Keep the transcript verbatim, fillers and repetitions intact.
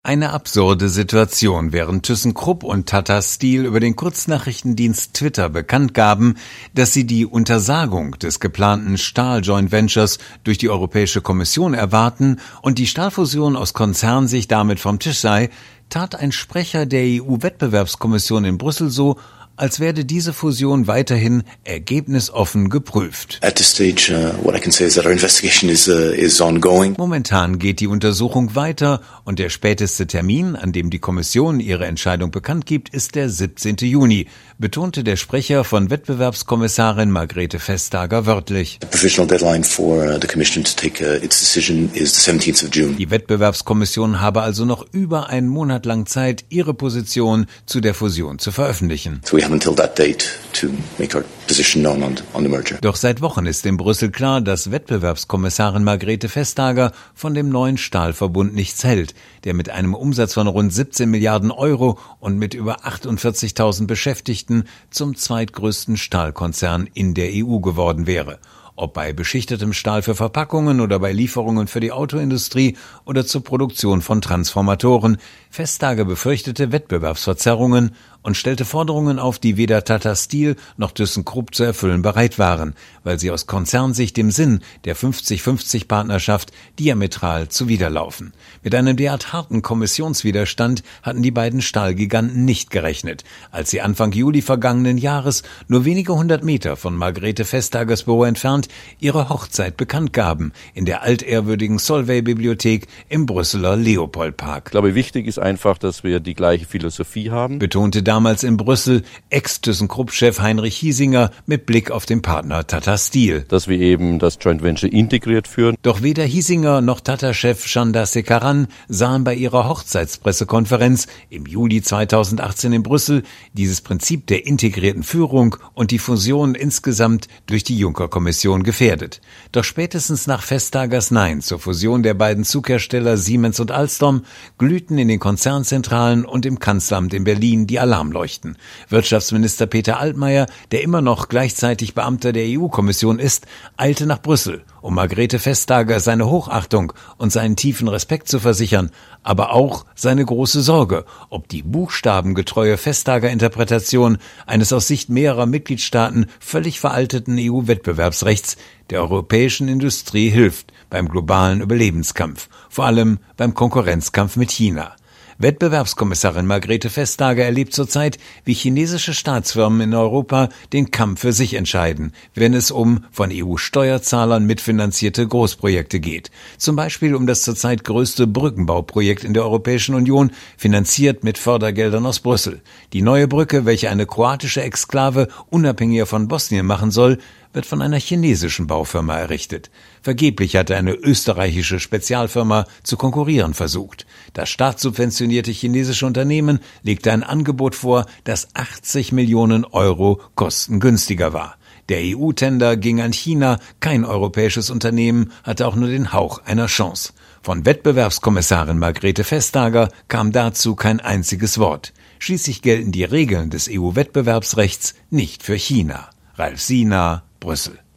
Eine absurde Situation, während ThyssenKrupp und Tata Steel über den Kurznachrichtendienst Twitter bekannt gaben, dass sie die Untersagung des geplanten Stahl-Joint Ventures durch die Europäische Kommission erwarten und die Stahlfusion aus Konzernsicht damit vom Tisch sei, tat ein Sprecher der E U-Wettbewerbskommission in Brüssel so, als werde diese Fusion weiterhin ergebnisoffen geprüft. At this stage, uh, what I can say is that our investigation is, uh, is ongoing. Momentan geht die Untersuchung weiter und der späteste Termin, an dem die Kommission ihre Entscheidung bekannt gibt, ist der siebzehnten Juni, betonte der Sprecher von Wettbewerbskommissarin Margrethe Vestager wörtlich. The provisional deadline for the Commission to take uh, its decision is the seventeenth of June. Die Wettbewerbskommission habe also noch über einen Monat lang Zeit, ihre Position zu der Fusion zu veröffentlichen. So we have until that date to make our position known on, on the merger. Doch seit Wochen ist in Brüssel klar, dass Wettbewerbskommissarin Margrethe Vestager von dem neuen Stahlverbund nichts hält, der mit einem Umsatz von rund siebzehn Milliarden Euro und mit über achtundvierzigtausend Beschäftigten zum zweitgrößten Stahlkonzern in der E U geworden wäre. Ob bei beschichtetem Stahl für Verpackungen oder bei Lieferungen für die Autoindustrie oder zur Produktion von Transformatoren. Vestager befürchtete Wettbewerbsverzerrungen und stellte Forderungen auf, die weder Tata Steel noch ThyssenKrupp zu erfüllen bereit waren, weil sie aus Konzernsicht dem Sinn der fünfzig fünfzig Partnerschaft diametral zuwiderlaufen. Mit einem derart harten Kommissionswiderstand hatten die beiden Stahlgiganten nicht gerechnet, als sie Anfang Juli vergangenen Jahres, nur wenige hundert Meter von Margrethe Vestagers Büro entfernt, ihre Hochzeit bekannt gaben in der altehrwürdigen Solvay-Bibliothek im Brüsseler Leopoldpark. Ich glaube, wichtig ist einfach, dass wir die gleiche Philosophie haben, betonte damals in Brüssel Ex-ThyssenKrupp-Chef Heinrich Hiesinger mit Blick auf den Partner Tata Steel. Dass wir eben das Joint Venture integriert führen. Doch weder Hiesinger noch Tata-Chef Chandassekaran sahen bei ihrer Hochzeitspressekonferenz im Juli zweitausendachtzehn in Brüssel dieses Prinzip der integrierten Führung und die Fusion insgesamt durch die Juncker-Kommission gefährdet. Doch spätestens nach Vestagers Nein zur Fusion der beiden Zughersteller Siemens und Alstom glühten in den Konzernzentralen und im Kanzleramt in Berlin die Alarmleuchten. Wirtschaftsminister Peter Altmaier, der immer noch gleichzeitig Beamter der E U-Kommission ist, eilte nach Brüssel, um Margrethe Vestager seine Hochachtung und seinen tiefen Respekt zu versichern, aber auch seine große Sorge, ob die buchstabengetreue Vestager-Interpretation eines aus Sicht mehrerer Mitgliedstaaten völlig veralteten E U-Wettbewerbsrechts der europäischen Industrie hilft beim globalen Überlebenskampf, vor allem beim Konkurrenzkampf mit China. Wettbewerbskommissarin Margrethe Vestager erlebt zurzeit, wie chinesische Staatsfirmen in Europa den Kampf für sich entscheiden, wenn es um von E U-Steuerzahlern mitfinanzierte Großprojekte geht. Zum Beispiel um das zurzeit größte Brückenbauprojekt in der Europäischen Union, finanziert mit Fördergeldern aus Brüssel. Die neue Brücke, welche eine kroatische Exklave unabhängiger von Bosnien machen soll, wird von einer chinesischen Baufirma errichtet. Vergeblich hatte eine österreichische Spezialfirma zu konkurrieren versucht. Das staatssubventionierte chinesische Unternehmen legte ein Angebot vor, das achtzig Millionen Euro kostengünstiger war. Der E U-Tender ging an China, kein europäisches Unternehmen hatte auch nur den Hauch einer Chance. Von Wettbewerbskommissarin Margrethe Vestager kam dazu kein einziges Wort. Schließlich gelten die Regeln des E U-Wettbewerbsrechts nicht für China. Ralf Siener, Brüssel.